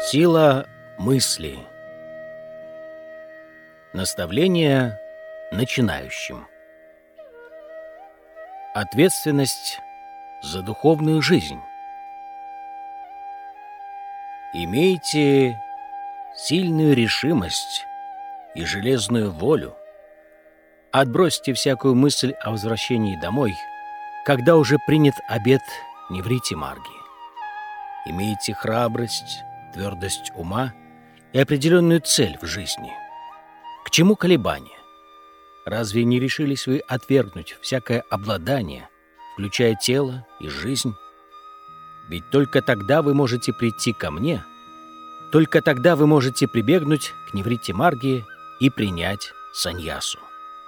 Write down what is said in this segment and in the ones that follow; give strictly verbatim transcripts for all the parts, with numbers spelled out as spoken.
Сила мысли. Наставление начинающим. Ответственность за духовную жизнь. Имейте сильную решимость и железную волю. Отбросьте всякую мысль о возвращении домой, когда уже принят обет «не врите Марги». Имейте храбрость, твердость ума и определенную цель в жизни. К чему колебания? Разве не решились вы отвергнуть всякое обладание, включая тело и жизнь? Ведь только тогда вы можете прийти ко мне, только тогда вы можете прибегнуть к неврите Марги и принять саньясу.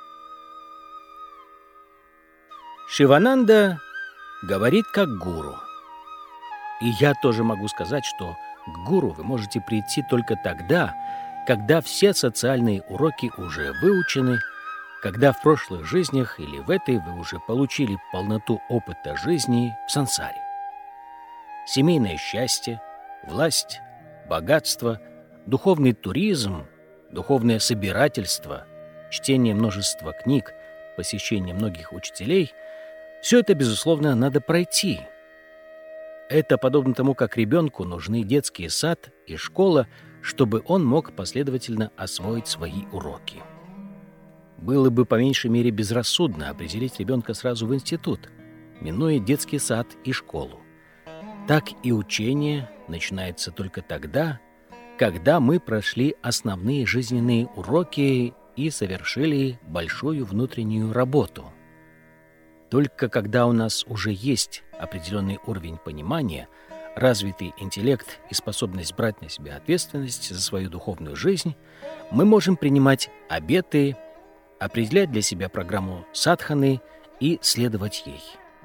Шивананда говорит как гуру. И я тоже могу сказать, что к гуру вы можете прийти только тогда, когда все социальные уроки уже выучены, когда в прошлых жизнях или в этой вы уже получили полноту опыта жизни в сансаре. Семейное счастье, власть, богатство, духовный туризм, духовное собирательство, чтение множества книг, посещение многих учителей — все это, безусловно, надо пройти. Это подобно тому, как ребенку нужны детский сад и школа, чтобы он мог последовательно освоить свои уроки. Было бы по меньшей мере безрассудно определить ребенка сразу в институт, минуя детский сад и школу. Так и учение начинается только тогда, когда мы прошли основные жизненные уроки и совершили большую внутреннюю работу. Только когда у нас уже есть определенный уровень понимания, развитый интеллект и способность брать на себя ответственность за свою духовную жизнь, мы можем принимать обеты, определять для себя программу садханы и следовать ей.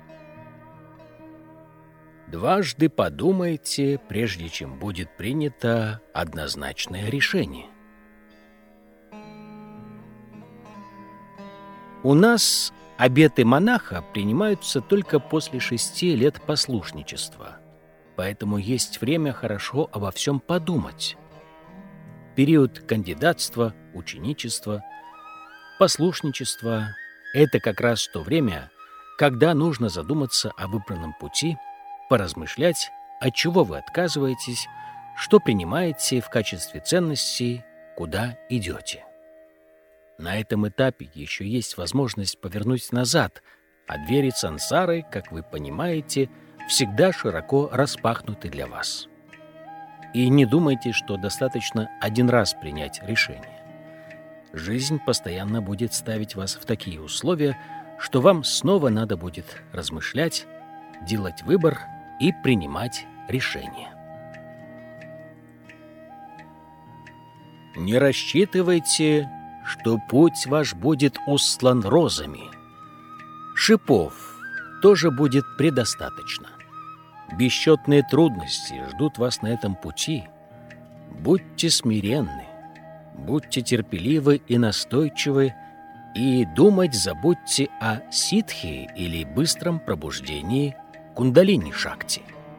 Дважды подумайте, прежде чем будет принято однозначное решение. У нас обеты монаха принимаются только после шести лет послушничества, поэтому есть время хорошо обо всем подумать. Период кандидатства, ученичества, послушничества — это как раз то время, когда нужно задуматься о выбранном пути, поразмышлять, от чего вы отказываетесь, что принимаете в качестве ценностей, куда идете. На этом этапе еще есть возможность повернуть назад, а двери сансары, как вы понимаете, всегда широко распахнуты для вас. И не думайте, что достаточно один раз принять решение. Жизнь постоянно будет ставить вас в такие условия, что вам снова надо будет размышлять, делать выбор и принимать решение. Не рассчитывайте, что путь ваш будет устлан розами. Шипов тоже будет предостаточно. Бесчетные трудности ждут вас на этом пути. Будьте смиренны, будьте терпеливы и настойчивы, и думать забудьте о ситхи или быстром пробуждении кундалини-шакти.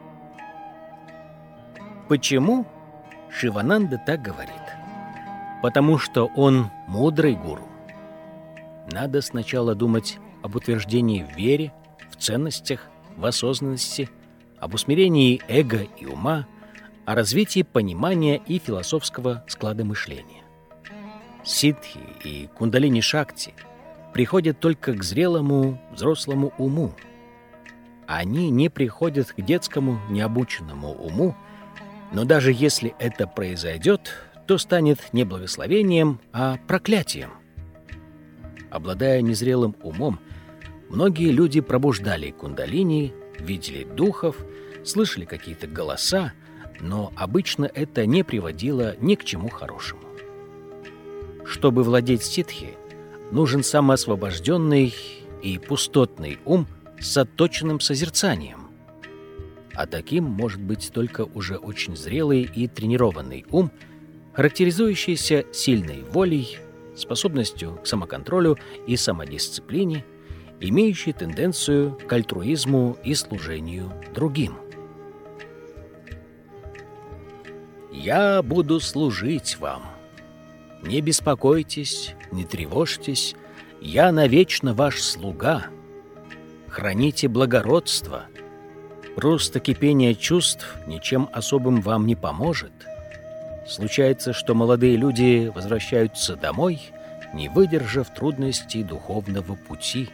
Почему Шивананда так говорит? Потому что он мудрый гуру. Надо сначала думать об утверждении в вере, в ценностях, в осознанности, об усмирении эго и ума, о развитии понимания и философского склада мышления. Ситхи и кундалини-шакти приходят только к зрелому, взрослому уму. Они не приходят к детскому, необученному уму, но даже если это произойдет, то станет не благословением, а проклятием. Обладая незрелым умом, многие люди пробуждали кундалини, видели духов, слышали какие-то голоса, но обычно это не приводило ни к чему хорошему. Чтобы владеть ситхи, нужен самоосвобожденный и пустотный ум с отточенным созерцанием. А таким может быть только уже очень зрелый и тренированный ум, характеризующийся сильной волей, способностью к самоконтролю и самодисциплине, имеющий тенденцию к альтруизму и служению другим. «Я буду служить вам. Не беспокойтесь, не тревожьтесь, я навечно ваш слуга. Храните благородство. Просто кипение чувств ничем особым вам не поможет. Случается, что молодые люди возвращаются домой, не выдержав трудностей духовного пути.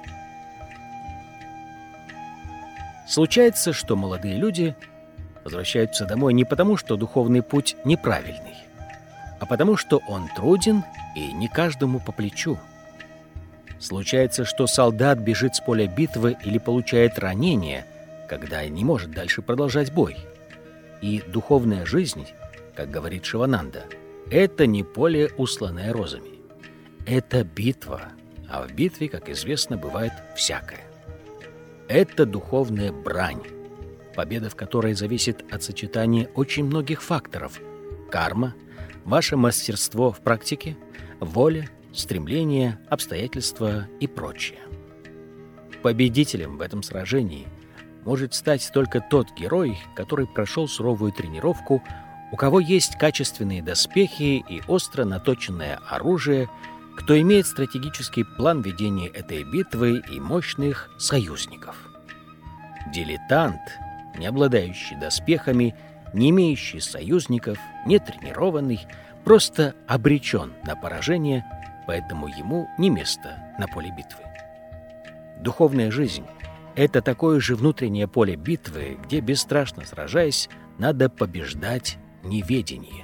Случается, что молодые люди возвращаются домой не потому, что духовный путь неправильный, а потому, что он труден и не каждому по плечу. Случается, что солдат бежит с поля битвы или получает ранение, когда не может дальше продолжать бой. И духовная жизнь, как говорит Шивананда, это не поле, усланное розами. Это битва, а в битве, как известно, бывает всякое. Это духовная брань, победа в которой зависит от сочетания очень многих факторов: карма, ваше мастерство в практике, воля, стремление, обстоятельства и прочее. Победителем в этом сражении может стать только тот герой, который прошел суровую тренировку, у кого есть качественные доспехи и остро наточенное оружие, кто имеет стратегический план ведения этой битвы и мощных союзников. Дилетант, не обладающий доспехами, не имеющий союзников, не тренированный, просто обречен на поражение, поэтому ему не место на поле битвы. Духовная жизнь — это такое же внутреннее поле битвы, где, бесстрашно сражаясь, надо побеждать неведение.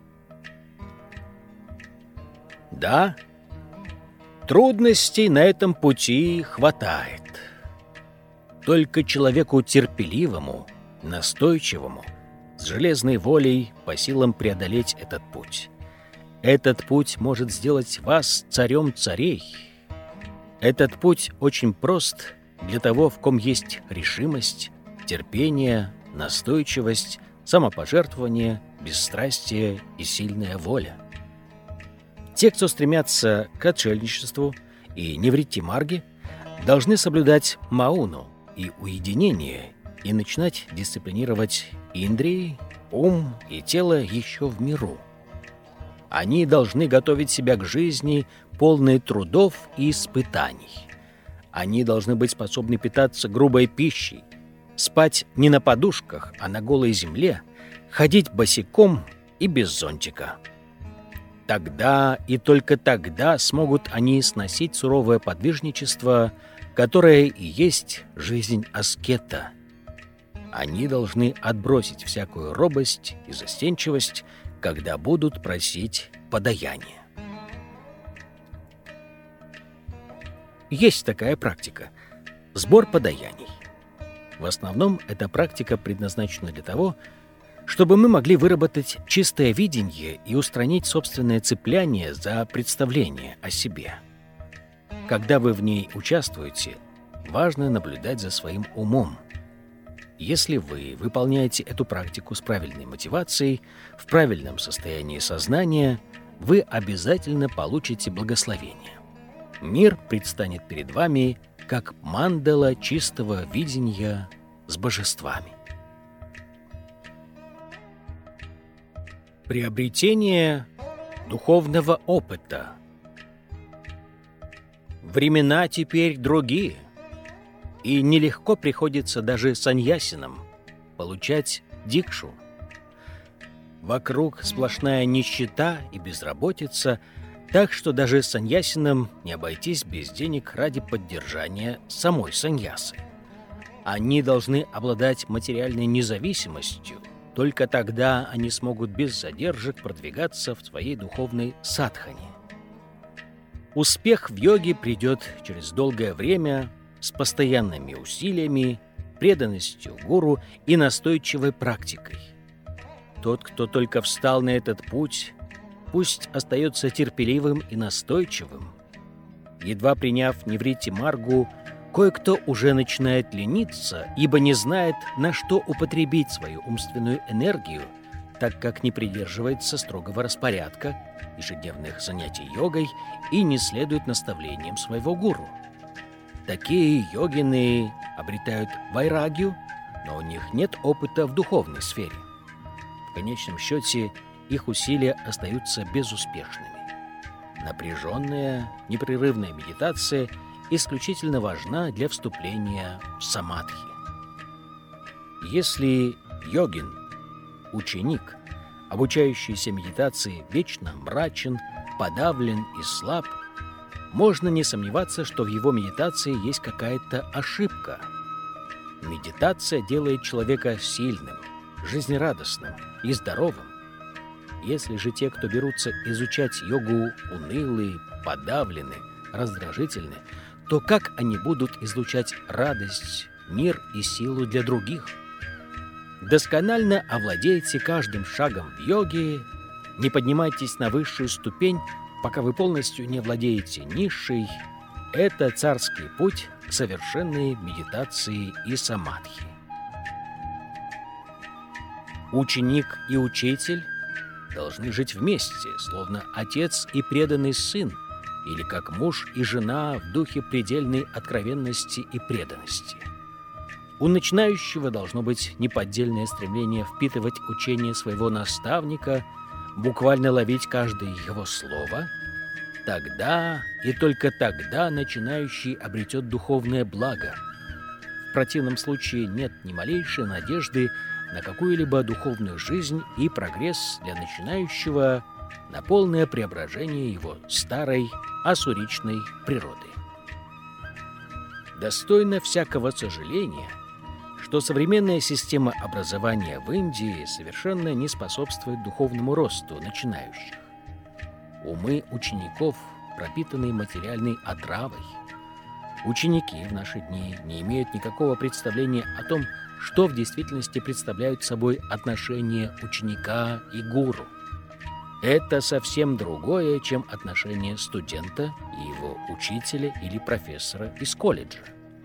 Да, трудностей на этом пути хватает. Только человеку терпеливому, настойчивому, с железной волей по силам преодолеть этот путь. Этот путь может сделать вас царем царей. Этот путь очень прост для того, в ком есть решимость, терпение, настойчивость, самопожертвование, бесстрастие и сильная воля. Те, кто стремятся к отшельничеству и неврити-марге, должны соблюдать мауну и уединение и начинать дисциплинировать индрии, ум и тело еще в миру. Они должны готовить себя к жизни, полной трудов и испытаний. Они должны быть способны питаться грубой пищей, спать не на подушках, а на голой земле, ходить босиком и без зонтика. Тогда и только тогда смогут они сносить суровое подвижничество, которое и есть жизнь аскета. Они должны отбросить всякую робость и застенчивость, когда будут просить подаяния. Есть такая практика – сбор подаяний. В основном эта практика предназначена для того, чтобы мы могли выработать чистое видение и устранить собственное цепляние за представление о себе. Когда вы в ней участвуете, важно наблюдать за своим умом. Если вы выполняете эту практику с правильной мотивацией, в правильном состоянии сознания, вы обязательно получите благословение. Мир предстанет перед вами как мандала чистого видения с божествами. Приобретение духовного опыта. Времена теперь другие, и нелегко приходится даже саньясинам получать дикшу. Вокруг сплошная нищета и безработица, так что даже саньясинам не обойтись без денег ради поддержания самой саньясы. Они должны обладать материальной независимостью, только тогда они смогут без задержек продвигаться в своей духовной садхане. Успех в йоге придет через долгое время с постоянными усилиями, преданностью гуру и настойчивой практикой. Тот, кто только встал на этот путь, пусть остается терпеливым и настойчивым. Едва приняв неврити-маргу, кое-кто уже начинает лениться, ибо не знает, на что употребить свою умственную энергию, так как не придерживается строгого распорядка, ежедневных занятий йогой и не следует наставлениям своего гуру. Такие йогины обретают вайрагью, но у них нет опыта в духовной сфере. В конечном счете их усилия остаются безуспешными. Напряженная, непрерывная медитация исключительно важна для вступления в самадхи. Если йогин, ученик, обучающийся медитации, вечно мрачен, подавлен и слаб, можно не сомневаться, что в его медитации есть какая-то ошибка. Медитация делает человека сильным, жизнерадостным и здоровым. Если же те, кто берутся изучать йогу, унылы, подавлены, раздражительны, то как они будут излучать радость, мир и силу для других? Досконально овладейте каждым шагом в йоге, не поднимайтесь на высшую ступень, пока вы полностью не владеете низшей. Это царский путь к совершенной медитации и самадхи. Ученик и учитель должны жить вместе, словно отец и преданный сын, или как муж и жена в духе предельной откровенности и преданности. У начинающего должно быть неподдельное стремление впитывать учение своего наставника, буквально ловить каждое его слово. Тогда и только тогда начинающий обретет духовное благо. В противном случае нет ни малейшей надежды на какую-либо духовную жизнь и прогресс для начинающего, на полное преображение его старой ассуричной природы. Достойно всякого сожаления, что современная система образования в Индии совершенно не способствует духовному росту начинающих. Умы учеников пропитаны материальной отравой. Ученики в наши дни не имеют никакого представления о том, что в действительности представляют собой отношения ученика и гуру. Это совсем другое, чем отношения студента и его учителя или профессора из колледжа.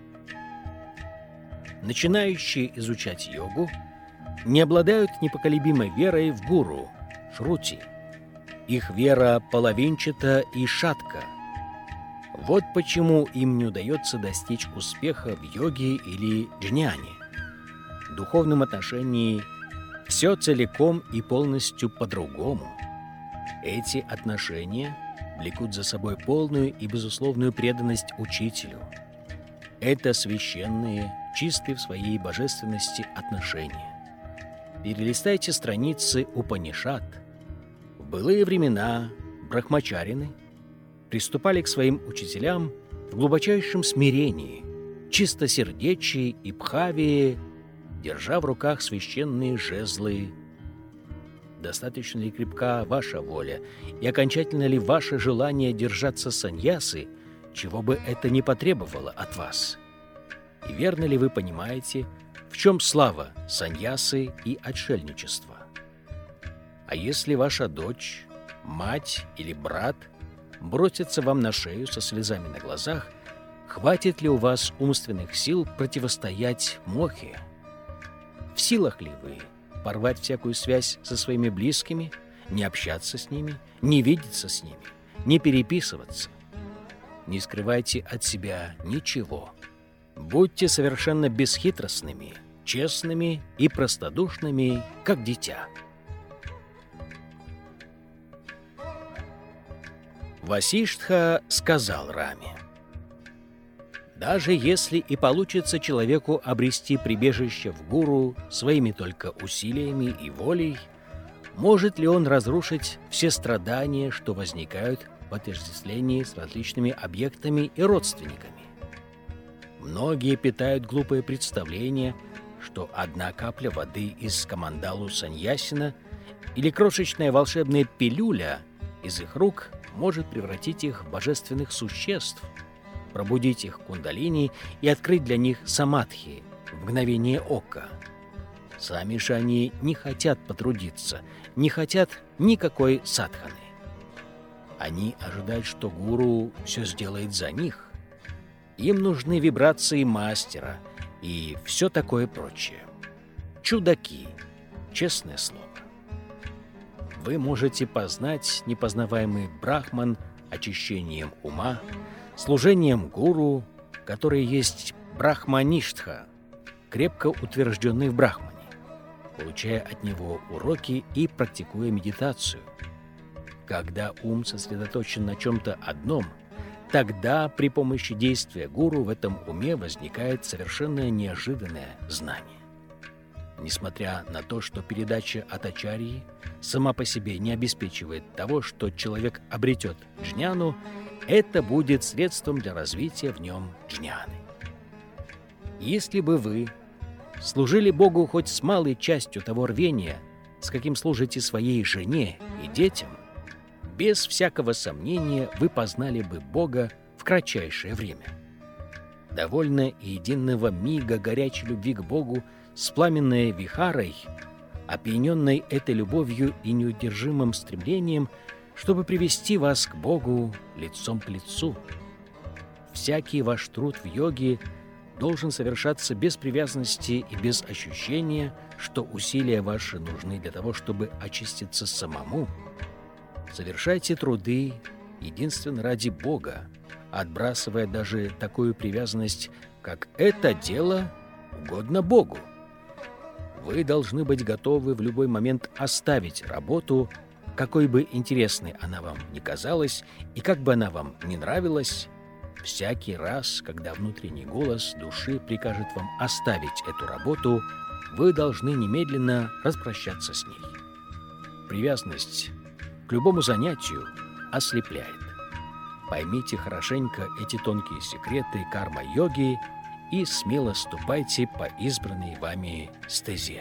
Начинающие изучать йогу не обладают непоколебимой верой в гуру, шрути. Их вера половинчата и шатка. Вот почему им не удается достичь успеха в йоге или джняне. В духовном отношении все целиком и полностью по-другому. Эти отношения влекут за собой полную и безусловную преданность учителю. Это священные, чистые в своей божественности отношения. Перелистайте страницы Упанишад. В былые времена брахмачарины приступали к своим учителям в глубочайшем смирении, чистосердечии и бхавии, держа в руках священные жезлы. Достаточно ли крепка ваша воля и окончательно ли ваше желание держаться саньясы, чего бы это ни потребовало от вас? И верно ли вы понимаете, в чем слава саньясы и отшельничества? А если ваша дочь, мать или брат бросятся вам на шею со слезами на глазах, хватит ли у вас умственных сил противостоять мохе? В силах ли вы порвать всякую связь со своими близкими, не общаться с ними, не видеться с ними, не переписываться? Не скрывайте от себя ничего. Будьте совершенно бесхитростными, честными и простодушными, как дитя. Васиштха сказал Раме: «Даже если и получится человеку обрести прибежище в гуру своими только усилиями и волей, может ли он разрушить все страдания, что возникают в отождествлении с различными объектами и родственниками? Многие питают глупое представление, что одна капля воды из камандалу саньясина или крошечная волшебная пилюля из их рук может превратить их в божественных существ, пробудить их кундалини и открыть для них самадхи в мгновение ока. Сами же они не хотят потрудиться, не хотят никакой садханы. Они ожидают, что гуру все сделает за них. Им нужны вибрации мастера и все такое прочее. Чудаки, честное слово. Вы можете познать непознаваемый брахман очищением ума, служением гуру, который есть брахмаништха, крепко утвержденный в брахмане. получая от него уроки и практикуя медитацию. Когда ум сосредоточен на чем-то одном, тогда при помощи действия гуру в этом уме возникает совершенно неожиданное знание. Несмотря на то, что передача от ачарьи сама по себе не обеспечивает того, что человек обретет джняну, это будет средством для развития в нем джняны. Если бы вы служили Богу хоть с малой частью того рвения, с каким служите своей жене и детям, без всякого сомнения вы познали бы Бога в кратчайшее время. Довольно единого мига горячей любви к Богу с пламенной вихарой, опьяненной этой любовью и неудержимым стремлением, чтобы привести вас к Богу лицом к лицу. Всякий ваш труд в йоге должен совершаться без привязанности и без ощущения, что усилия ваши нужны для того, чтобы очиститься самому. Совершайте труды единственно ради Бога, отбрасывая даже такую привязанность, как «это дело угодно Богу». Вы должны быть готовы в любой момент оставить работу, какой бы интересной она вам ни казалась и как бы она вам ни нравилась, всякий раз, когда внутренний голос души прикажет вам оставить эту работу, вы должны немедленно распрощаться с ней. Привязанность к любому занятию ослепляет. Поймите хорошенько эти тонкие секреты карма-йоги и смело ступайте по избранной вами стезе.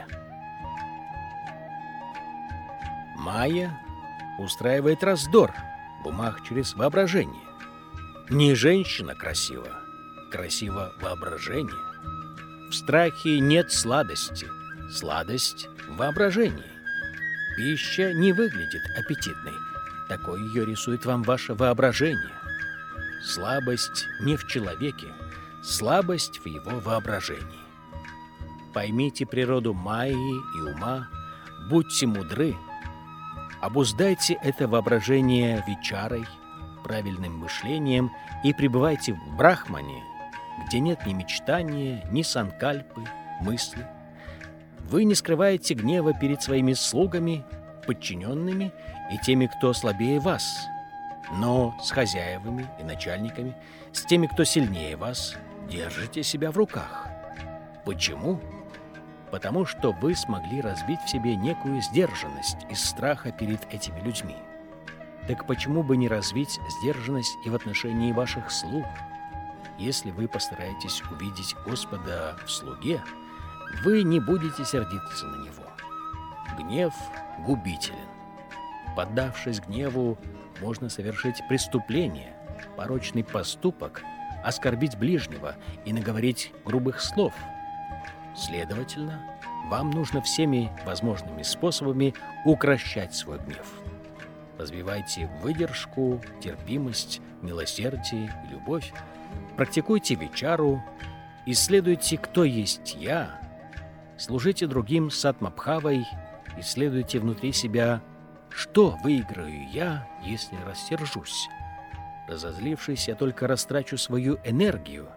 Майя устраивает раздор в умах через воображение. Не женщина красива, красиво воображение. В страхе нет сладости, сладость в воображении. Пища не выглядит аппетитной, такой ее рисует вам ваше воображение. Слабость не в человеке, слабость в его воображении. Поймите природу майи и ума, будьте мудры, обуздайте это воображение вичарой, правильным мышлением и пребывайте в брахмане, где нет ни мечтания, ни санкальпы, мысли. Вы не скрываете гнева перед своими слугами, подчиненными и теми, кто слабее вас, но с хозяевами и начальниками, с теми, кто сильнее вас, держите себя в руках. Почему? Потому что вы смогли развить в себе некую сдержанность из страха перед этими людьми. Так почему бы не развить сдержанность и в отношении ваших слуг? Если вы постараетесь увидеть Господа в слуге, вы не будете сердиться на него. Гнев губителен. Поддавшись гневу, можно совершить преступление, порочный поступок, оскорбить ближнего и наговорить грубых слов. Следовательно, вам нужно всеми возможными способами укрощать свой гнев. Развивайте выдержку, терпимость, милосердие и любовь. Практикуйте вичару, исследуйте, кто есть я, служите другим сатмабхавой, исследуйте внутри себя, что выиграю я, если рассержусь. Разозлившись, я только растрачу свою энергию.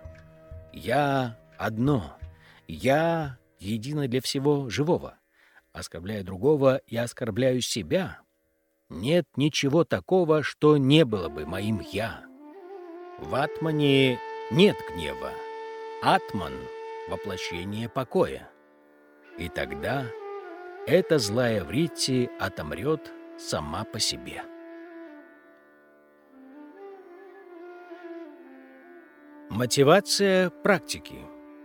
Я одно, я едино для всего живого. Оскорбляя другого, я оскорбляю себя. Нет ничего такого, что не было бы моим «я». В атмане нет гнева. Атман — воплощение покоя. И тогда эта злая вритти отомрет сама по себе. Мотивация практики.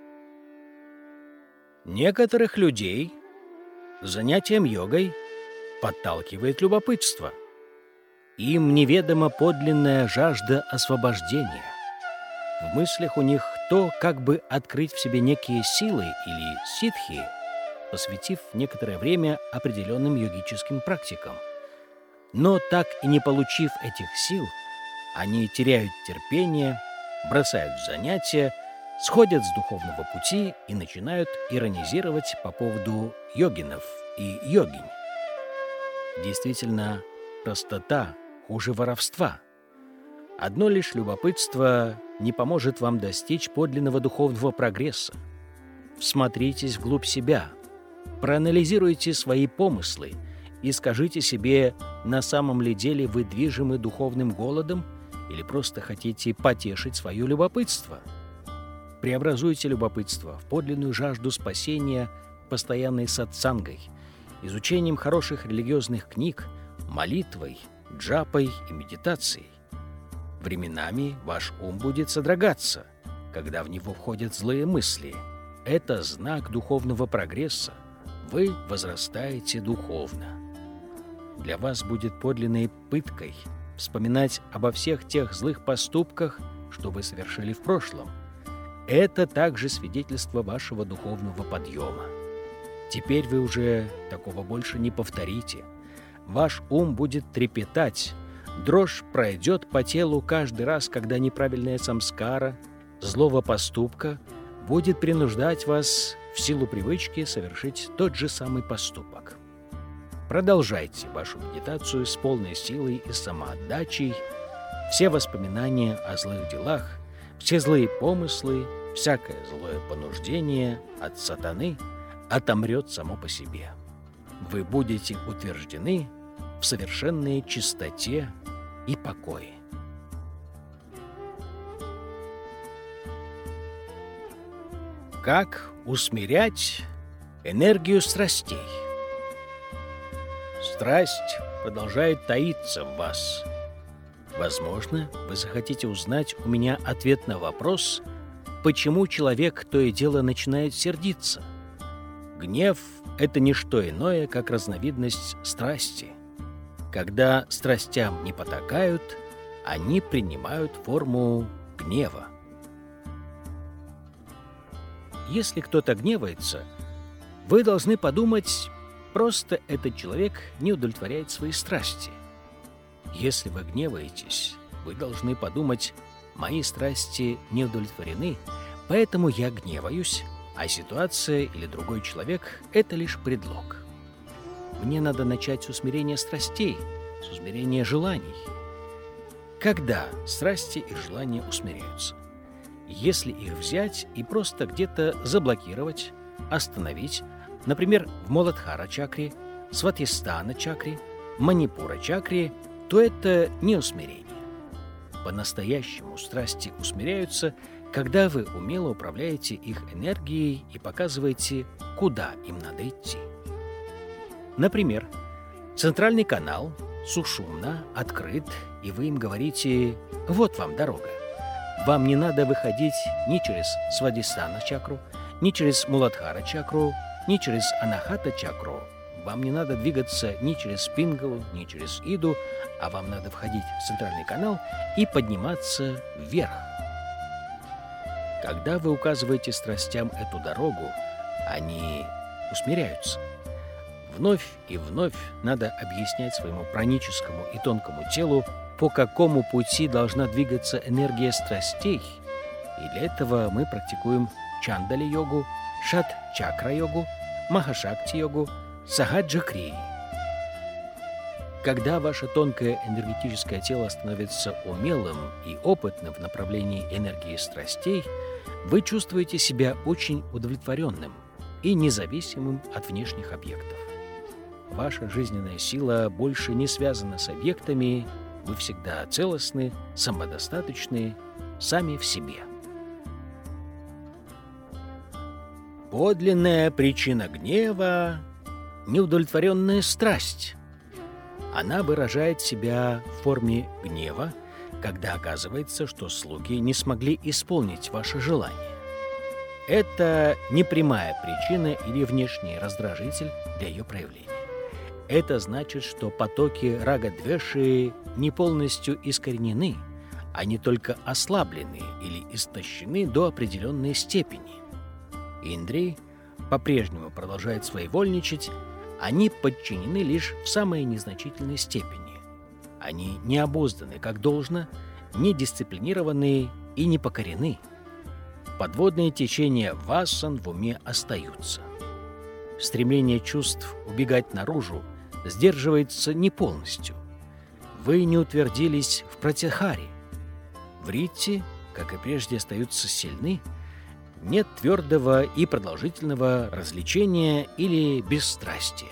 Некоторых людей занятием йогой подталкивает любопытство. Им неведома подлинная жажда освобождения. В мыслях у них то, как бы открыть в себе некие силы или ситхи, посвятив некоторое время определенным йогическим практикам. Но так и не получив этих сил, они теряют терпение, бросают занятия, сходят с духовного пути и начинают иронизировать по поводу йогинов и йогинь. Действительно, простота хуже воровства. Одно лишь любопытство не поможет вам достичь подлинного духовного прогресса. Всмотритесь вглубь себя, Проанализируйте свои помыслы и скажите себе, на самом ли деле вы движимы духовным голодом или просто хотите потешить свое любопытство. Преобразуйте любопытство в подлинную жажду спасения постоянной сатсангой, изучением хороших религиозных книг, молитвой, джапой и медитацией. Временами ваш ум будет содрогаться, когда в него входят злые мысли. Это знак духовного прогресса. Вы возрастаете духовно. Для вас будет подлинной пыткой вспоминать обо всех тех злых поступках, что вы совершили в прошлом. Это также свидетельство вашего духовного подъема. Теперь вы уже такого больше не повторите. Ваш ум будет трепетать, дрожь пройдет по телу каждый раз, когда неправильная самскара, злого поступка, будет принуждать вас в силу привычки совершить тот же самый поступок. Продолжайте вашу медитацию с полной силой и самоотдачей. Все воспоминания о злых делах, все злые помыслы, всякое злое понуждение от сатаны отомрет само по себе. Вы будете утверждены в совершенной чистоте и покое. Как усмирять энергию страстей? Страсть продолжает таиться в вас. Возможно, вы захотите узнать у меня ответ на вопрос, почему человек то и дело начинает сердиться. Гнев — это не что иное, как разновидность страсти. Когда страстям не потакают, они принимают форму гнева. Если кто-то гневается, вы должны подумать, просто этот человек не удовлетворяет свои страсти. Если вы гневаетесь, вы должны подумать, мои страсти не удовлетворены, поэтому я гневаюсь, а ситуация или другой человек — это лишь предлог. Мне надо начать с усмирения страстей, с усмирения желаний. Когда страсти и желания усмиряются? Если их взять и просто где-то заблокировать, остановить, например, в Муладхара-чакре, Сватхистхана-чакре, Манипура-чакре, то это не усмирение. По-настоящему страсти усмиряются, когда вы умело управляете их энергией и показываете, куда им надо идти. Например, центральный канал сушумно открыт, и вы им говорите «вот вам дорога». Вам не надо выходить ни через Сватхистхана-чакру, ни через Муладхара-чакру, ни через Анахата-чакру. Вам не надо двигаться ни через Пингалу, ни через Иду, а вам надо входить в центральный канал и подниматься вверх. Когда вы указываете страстям эту дорогу, они усмиряются. Вновь и вновь надо объяснять своему праническому и тонкому телу, по какому пути должна двигаться энергия страстей. И для этого мы практикуем чандали-йогу, шат-чакра-йогу, маха-шакти-йогу, сагаджа-крии. Когда ваше тонкое энергетическое тело становится умелым и опытным в направлении энергии страстей, вы чувствуете себя очень удовлетворенным и независимым от внешних объектов. Ваша жизненная сила больше не связана с объектами, вы всегда целостны, самодостаточны, сами в себе. Подлинная причина гнева — неудовлетворенная страсть. Она выражает себя в форме гнева, когда оказывается, что слуги не смогли исполнить ваше желание. Это не прямая причина или внешний раздражитель для ее проявления. Это значит, что потоки рага-двеши не полностью искоренены, они только ослаблены или истощены до определенной степени. Индрии по-прежнему продолжают своевольничать, они подчинены лишь в самой незначительной степени. Они не обузданы как должно, не дисциплинированы и не покорены. Подводные течения васан в уме остаются. Стремление чувств убегать наружу сдерживается не полностью. Вы не утвердились в пратяхаре. Вритти, как и прежде, остаются сильны. нет твердого и продолжительного развлечения или бесстрастия.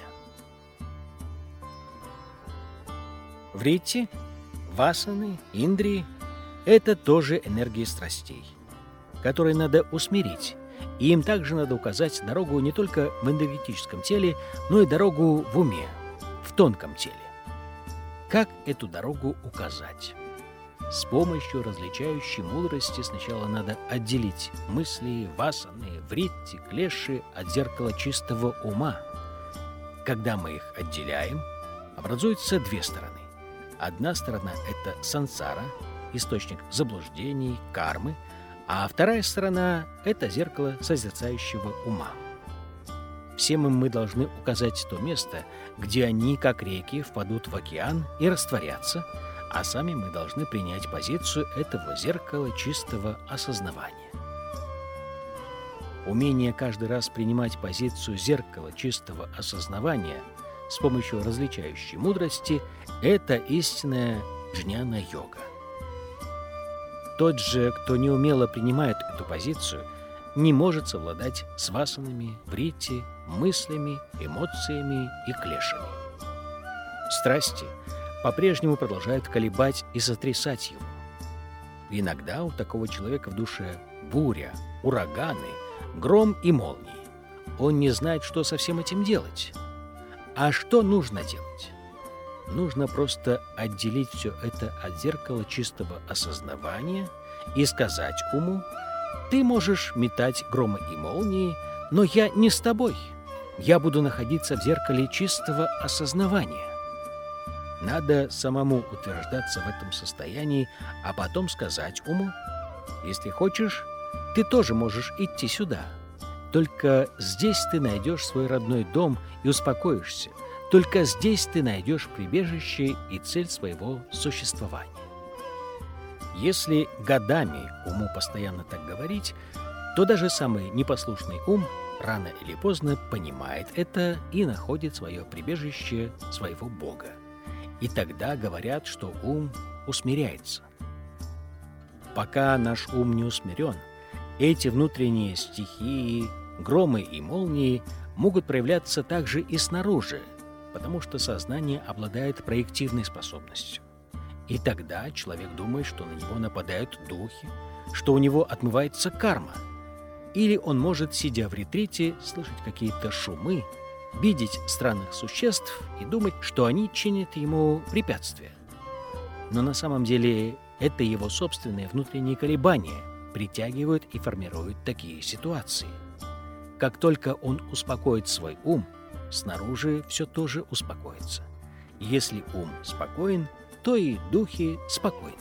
Вритти, васаны, индрии — это тоже энергии страстей, которые надо усмирить, и им также надо указать дорогу не только в энергетическом теле, но и дорогу в уме, в тонком теле. Как эту дорогу указать? С помощью различающей мудрости сначала надо отделить мысли, васаны, вритти, клеши от зеркала чистого ума. Когда мы их отделяем, образуются две стороны. Одна сторона — это сансара, источник заблуждений, кармы, а вторая сторона — это зеркало созерцающего ума. Всем им мы должны указать то место, где они, как реки, впадут в океан и растворятся, а сами мы должны принять позицию этого зеркала чистого осознавания. Умение каждый раз принимать позицию зеркала чистого осознавания с помощью различающей мудрости — это истинная джняна-йога. Тот же, кто неумело принимает эту позицию, не может совладать с васанами, вритти, мыслями, эмоциями и клешами. Страсти по-прежнему продолжают колебать и сотрясать его. Иногда у такого человека в душе буря, ураганы, гром и молнии. Он не знает, что со всем этим делать. А что нужно делать? Нужно просто отделить все это от зеркала чистого осознавания и сказать уму: «Ты можешь метать громы и молнии, но я не с тобой. Я буду находиться в зеркале чистого осознавания». Надо самому утверждаться в этом состоянии, а потом сказать уму: «Если хочешь, ты тоже можешь идти сюда. Только здесь ты найдешь свой родной дом и успокоишься. Только здесь ты найдешь прибежище и цель своего существования». Если годами уму постоянно так говорить, то даже самый непослушный ум рано или поздно понимает это и находит свое прибежище своего Бога. И тогда говорят, что ум усмиряется. Пока наш ум не усмирен, эти внутренние стихии, громы и молнии могут проявляться также и снаружи, потому что сознание обладает проективной способностью. И тогда человек думает, что на него нападают духи, что у него отмывается карма. Или он может, сидя в ретрите, слышать какие-то шумы, видеть странных существ и думать, что они чинят ему препятствия. Но на самом деле это его собственные внутренние колебания притягивают и формируют такие ситуации. Как только он успокоит свой ум, снаружи все тоже успокоится. Если ум спокоен, то и духи спокойны.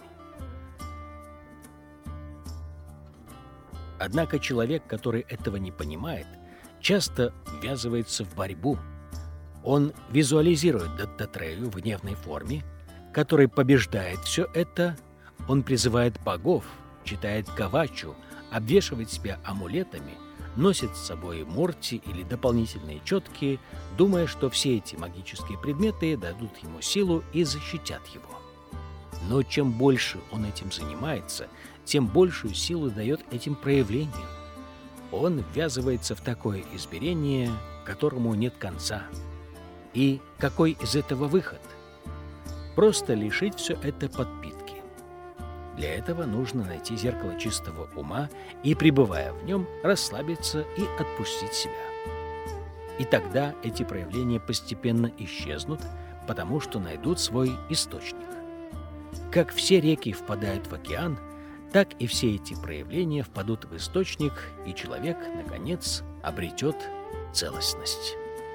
Однако человек, который этого не понимает, часто ввязывается в борьбу. Он визуализирует Даттатрею в гневной форме, который побеждает все это. Он призывает богов, читает кавачу, обвешивает себя амулетами, носит с собой мурти или дополнительные четки, думая, что все эти магические предметы дадут ему силу и защитят его. Но чем больше он этим занимается, тем большую силу дает этим проявлениям. Он ввязывается в такое измерение, которому нет конца. И какой из этого выход? Просто лишить все это подпитки. Для этого нужно найти зеркало чистого ума и, пребывая в нем, расслабиться и отпустить себя. И тогда эти проявления постепенно исчезнут, потому что найдут свой источник. Как все реки впадают в океан, так и все эти проявления впадут в источник, и человек, наконец, обретет целостность.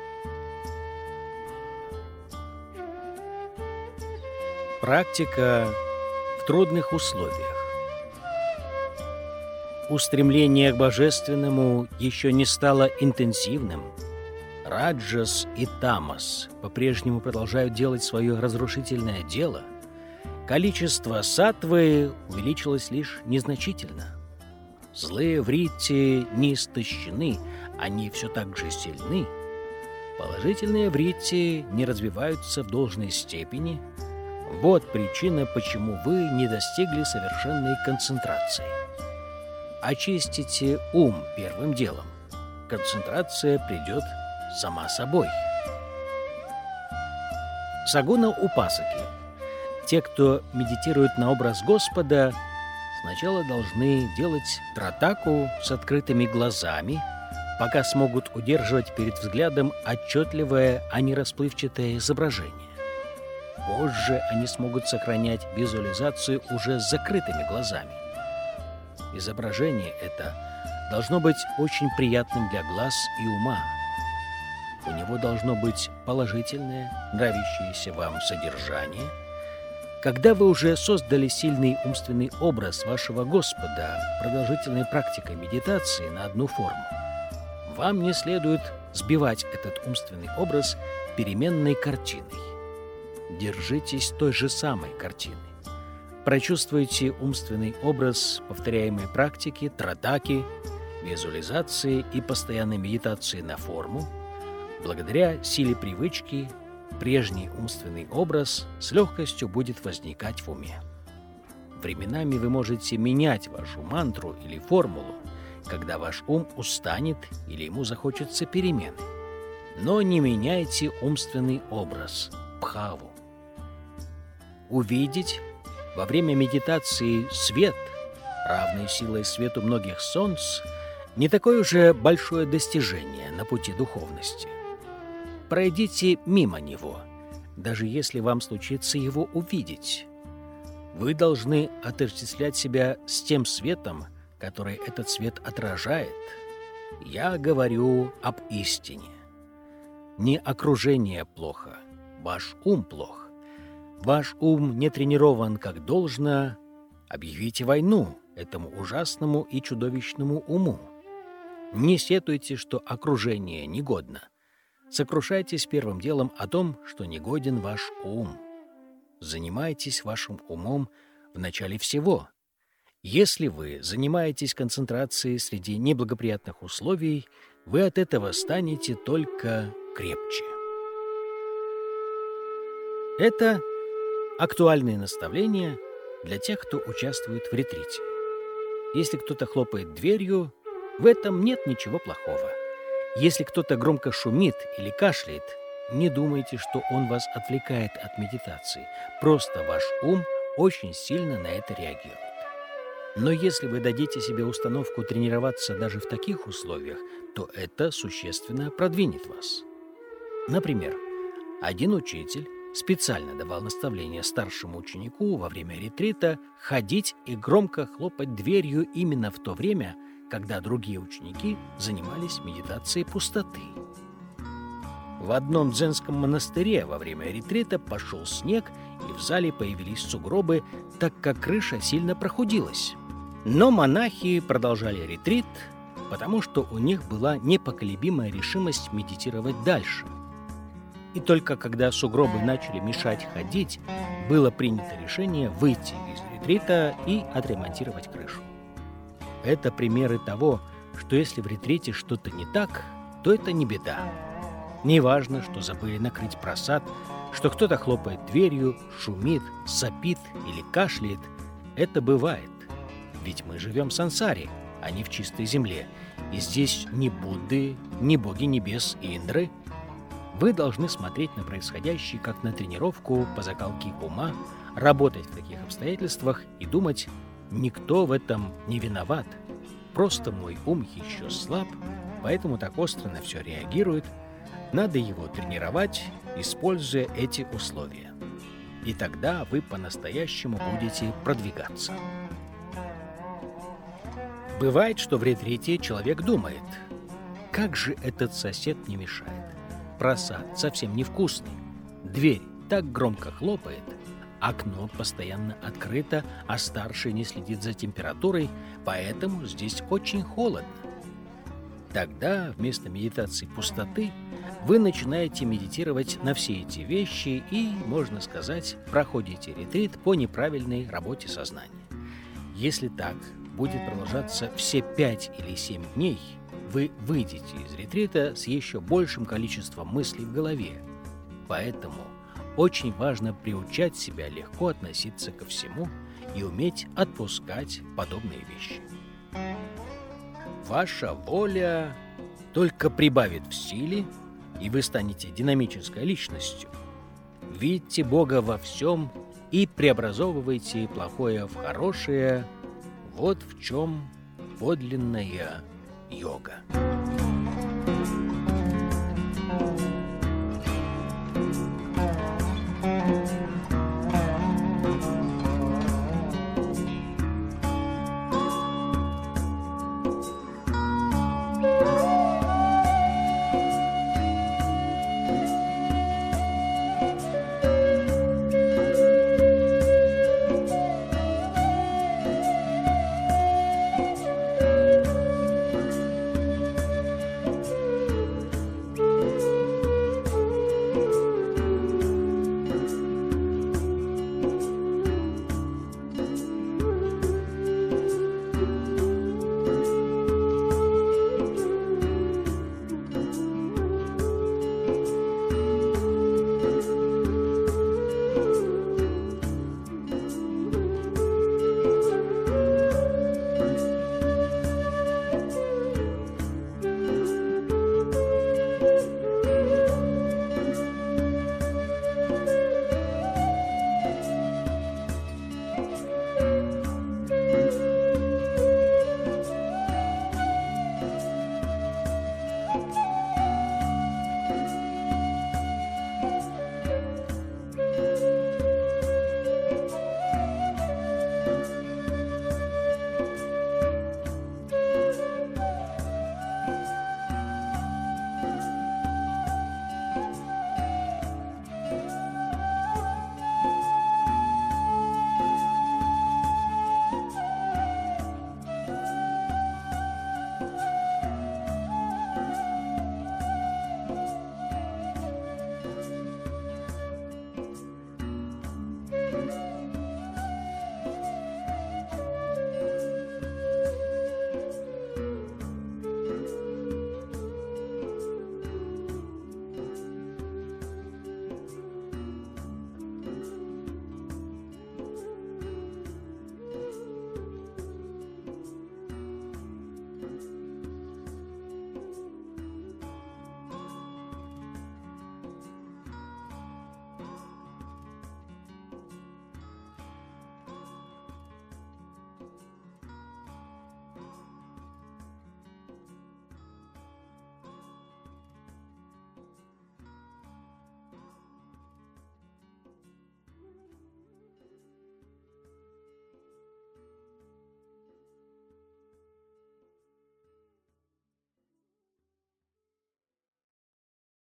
Практика в трудных условиях. Устремление к божественному еще не стало интенсивным. Раджас и Тамас по-прежнему продолжают делать свое разрушительное дело. Количество саттвы увеличилось лишь незначительно. Злые вритти не истощены, они все так же сильны. Положительные вритти не развиваются в должной степени. Вот причина, почему вы не достигли совершенной концентрации. Очистите ум первым делом. Концентрация придет сама собой. Сагуна Упасаки. Те, кто медитирует на образ Господа, сначала должны делать тратаку с открытыми глазами, пока смогут удерживать перед взглядом отчетливое, а не расплывчатое изображение. Позже они смогут сохранять визуализацию уже с закрытыми глазами. Изображение это должно быть очень приятным для глаз и ума. У него должно быть положительное, нравящееся вам содержание. Когда вы уже создали сильный умственный образ вашего Господа продолжительной практикой медитации на одну форму, вам не следует сбивать этот умственный образ переменной картиной. Держитесь той же самой картины. Прочувствуйте умственный образ повторяемой практики, тратаки, визуализации и постоянной медитации на форму. Благодаря силе привычки прежний умственный образ с легкостью будет возникать в уме. Временами вы можете менять вашу мантру или формулу, когда ваш ум устанет или ему захочется перемены. Но не меняйте умственный образ, бхаву. Увидеть во время медитации свет, равный силой свету многих солнц, не такое уже большое достижение на пути духовности. Пройдите мимо него, даже если вам случится его увидеть. Вы должны отождествлять себя с тем светом, который этот свет отражает. Я говорю об истине. Не окружение плохо, ваш ум плох. Ваш ум не тренирован как должно. Объявите войну этому ужасному и чудовищному уму. Не сетуйте, что окружение негодно. Сокрушайтесь первым делом о том, что негоден ваш ум. Занимайтесь вашим умом в начале всего. Если вы занимаетесь концентрацией среди неблагоприятных условий, вы от этого станете только крепче. Это актуальные наставления для тех, кто участвует в ретрите. Если кто-то хлопает дверью, в этом нет ничего плохого. Если кто-то громко шумит или кашляет, не думайте, что он вас отвлекает от медитации. Просто ваш ум очень сильно на это реагирует. Но если вы дадите себе установку тренироваться даже в таких условиях, то это существенно продвинет вас. Например, один учитель специально давал наставление старшему ученику во время ретрита ходить и громко хлопать дверью именно в то время, когда другие ученики занимались медитацией пустоты. В одном дзенском монастыре во время ретрита пошел снег, и в зале появились сугробы, так как крыша сильно прохудилась. Но монахи продолжали ретрит, потому что у них была непоколебимая решимость медитировать дальше. И только когда сугробы начали мешать ходить, было принято решение выйти из ретрита и отремонтировать крышу. Это примеры того, что если в ретрите что-то не так, то это не беда. Неважно, что забыли накрыть просад, что кто-то хлопает дверью, шумит, сопит или кашляет. Это бывает. Ведь мы живем в сансаре, а не в чистой земле. И здесь ни Будды, ни боги небес и Индры. Вы должны смотреть на происходящее как на тренировку по закалке ума, работать в таких обстоятельствах и думать: никто в этом не виноват. Просто мой ум еще слаб, поэтому так остро на все реагирует. Надо его тренировать, используя эти условия. И тогда вы по-настоящему будете продвигаться. Бывает, что в ретрите человек думает: как же этот сосед мне мешает? Просад совсем невкусный. Дверь так громко хлопает, окно постоянно открыто, а старший не следит за температурой, поэтому здесь очень холодно. Тогда вместо медитации пустоты вы начинаете медитировать на все эти вещи и, можно сказать, проходите ретрит по неправильной работе сознания. Если так будет продолжаться все пять или семь дней, вы выйдете из ретрита с еще большим количеством мыслей в голове. Поэтому очень важно приучать себя легко относиться ко всему и уметь отпускать подобные вещи. Ваша воля только прибавит в силе, и вы станете динамической личностью. Видите Бога во всем и преобразовывайте плохое в хорошее. Вот в чем подлинная йога.